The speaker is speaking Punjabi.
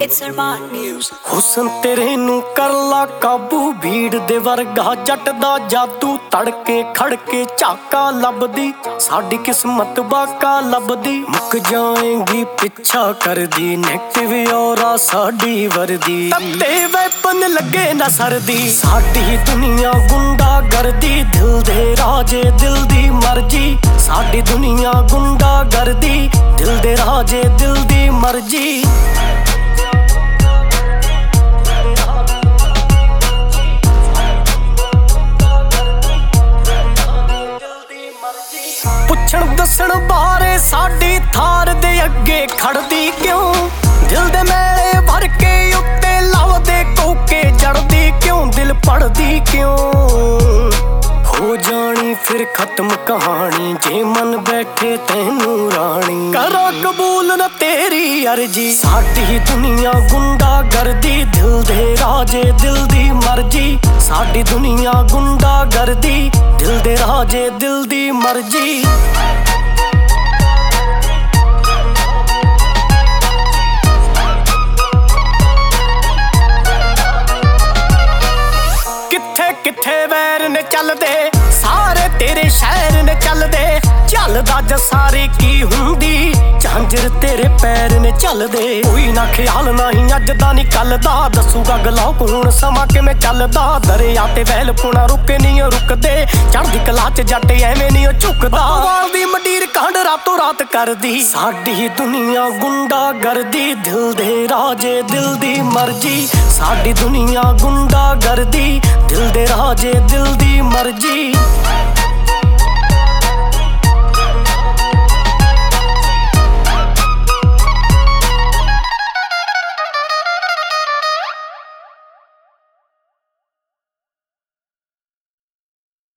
It's Arman Music। ਹੁਸਨ ਤੇਰੇ ਨੂੰ ਕਰ ਲਾ ਕਾਬੂ, ਭੀੜ ਦੇ ਵਰਗਾ ਜੱਟ ਦਾ ਜਾਦੂ। ਤੜਕੇ ਖੜਕੇ ਝਾਕਾ ਲੱਭਦੀ, ਸਾਡੀ ਕਿਸਮਤ ਬਾਕਾ ਲੱਭਦੀ। ਮੁੱਕ ਜਾਏਗੀ ਪਿੱਛਾ ਕਰਦੀ, ਨੈਗੇਟਿਵ ਔਰਾ ਸਾਡੀ ਵਰਦੀ। ਤੱਤੇ ਵੈਪਨ ਲੱਗੇ ਨਾ ਸਰਦੀ, ਸਾਡੀ ਦੁਨੀਆ ਗੁੰਡਾ ਗਰਦੀ। ਦਿਲ ਦੇ ਰਾਜੇ ਦਿਲ ਦੀ ਮਰਜ਼ੀ, ਸਾਡੀ ਦੁਨੀਆ ਗੁੰਡਾ ਗਰਦੀ। ਦਿਲ ਦੇ ਰਾਜੇ ਦਿਲ ਦੀ ਮਰਜ਼ੀ। ਪੁੱਛਣ ਦੱਸਣ ਬਾਰੇ ਸਾਡੀ ਥਾਰ ਦੇ ਅੱਗੇ ਖੜਦੀ ਕਿਉਂ? ਦਿਲ ਦੇ ਮੇਲੇ ਭਰ ਕੇ ਉੱਤੇ ਲਾਵਦੇ ਕੋਕੇ ਜੜਦੀ ਕਿਉਂ? ਦਿਲ ਪੜਦੀ ਕਿਉਂ? ਹੋ ਜਾਣੀ ਫਿਰ ਖਤਮ ਕਹਾਣੀ, ਜੇ ਮਨ ਬੈਠੇ ਤੈਨੂੰ ਰਾਣੀ। ਕਰਾਂ ਕਬੂਲ ਨਾ ਤੇਰੀ ਅਰਜੀ, ਸਾਡੀ ਦੁਨੀਆ ਗੁੰਡਾ ਗਰਦੀ। ਦਿਲ ਦੇ ਰਾਜੇ ਦਿਲ ਦੀ ਮਰਜ਼ੀ, ਸਾਡੀ ਦੁਨੀਆ ਗੁੰਡਾ ਗਰਦੀ। ਦਿਲ ਦੇ ਰਾਜੇ ਦਿਲ ਦੀ ਮਰਜ਼ੀ। ਕਿੱਥੇ ਵੈਰ ਨੇ ਚੱਲਦੇ, ਸਾਰੇ ਤੇਰੇ ਸ਼ਹਿਰ ਨੇ ਚੱਲਦੇ। ਚੱਲਦਾ ਜਸਾਰੀ ਕੀ ਹੁੰਦੀ, ਝਾਂਜਰ ਤੇਰੇ ਪੈਰ ਨੇ ਚੱਲਦੇ। ਕੋਈ ਨਾ ਖਿਆਲ ਨਹੀਂ ਅੱਜ ਦਾ ਨੀ ਕੱਲ ਦਾ, ਦੱਸੂਗਾ ਗਲੋਕ ਹੁਣ ਸਮਾਂ ਕਿਵੇਂ ਚੱਲਦਾ। ਦਰਿਆ ਤੇ ਵਹਿਲ ਪੁਣਾ ਰੁਕੇ ਨਹੀਂ ਰੁਕਦੇ, ਚੜ੍ਹਦੀ ਕਲਾ ਚ ਜੱਟ ਐਵੇਂ ਨਹੀਂ ਝੁਕਦਾ। ਵਾਲ ਦੀ ਮੰਡੀਰ ਕਾਂਡ ਰਾਤੋਂ ਰਾਤ ਕਰਦੀ, ਸਾਡੀ ਦੁਨੀਆ ਗੁੰਡਾ ਗਰਦੀ। ਦਿਲ ਦੇ ਰਾਜੇ ਦਿਲ ਦੀ ਮਰਜ਼ੀ, ਸਾਡੀ ਦੁਨੀਆ ਗੁੰਡਾ ਗਰਦੀ। ਦਿਲ ਦੇ ਰਾਜੇ ਦਿਲ ਦੀ ਮਰਜ਼ੀ।